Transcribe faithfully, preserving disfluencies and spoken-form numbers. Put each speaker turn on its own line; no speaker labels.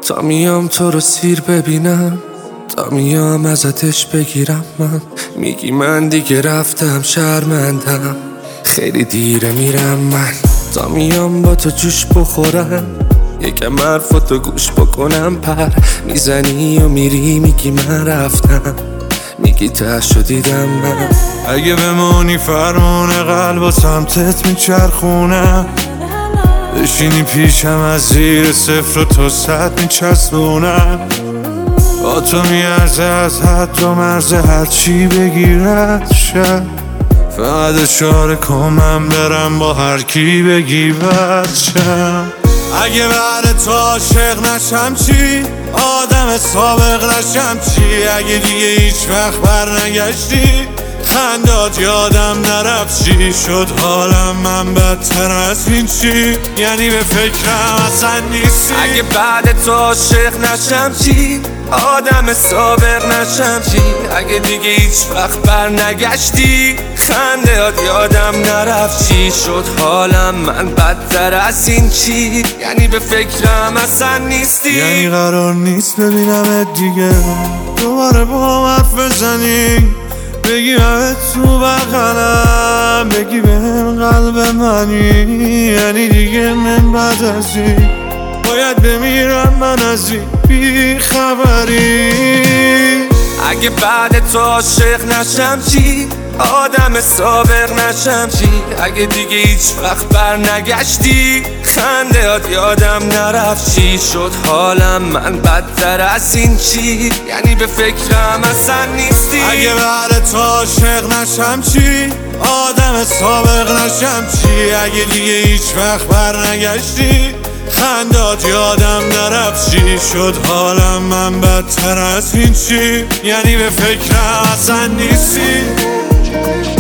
تا میام تو رو سیر ببینم، تا میام ازتش بگیرم. من میگی من دیگه رفتم شرمندم، خیلی دیره میرم من. تا میام با تو جوش بخورم، یکم حرفاتو گوش بکنم. پر میزنی و میری میگی من رفتم، میگی تهشو دیدم من.
اگه بمونی فرمون قلب و سمتت میچرخونم، بشینی پیشم از زیر صفر و تا صد میچسبونم. با تو میارزه از حد و مرز هرچی بگیرد شد، فقط اشاره کن من برم با هر کی بگی بد شم. اگه بعد تو عاشق نشم چی؟ آدم سابق نشم چی؟ اگه دیگه هیچ وقت بر نگشتی، خندات یادم نرفت چی شد حالم من بدتر از این چی؟ یعنی به فکرم اصلا نیستی.
اگه بعد تو عاشق نشم چی؟ آدم سابق نشم چی؟ اگه دیگه هیچ وقت بر نگشتی، خندهات یادم نرفت چی شد حالم من بدتر از این چی؟ یعنی به فکرم اصلا نیستی.
یعنی قرار نیست ببینمت دیگه، دوباره با هم حرف بزنی، بگی همه تو بغلم، بگی به هم قلب منی. یعنی دیگه من بعد از این باید بمیرم من از این بی خبری.
اگه بعد تو عاشق نشم چی؟ آدم سابق نشم چی؟ اگه دیگه هیچ وقت بر نگشتی، خندهات یادم نرفت چی شد حالم من بدتر از این چی؟ یعنی به فکرم اصلا نیستی.
اگه بعد تو عاشق نشم چی؟ آدم سابق نشم چی؟ اگه دیگه هیچ وقت بر نگشتی، خندات یادم نرفت چی شد حالم من بدتر از این چی؟ یعنی به فکرم اصلا نیستی.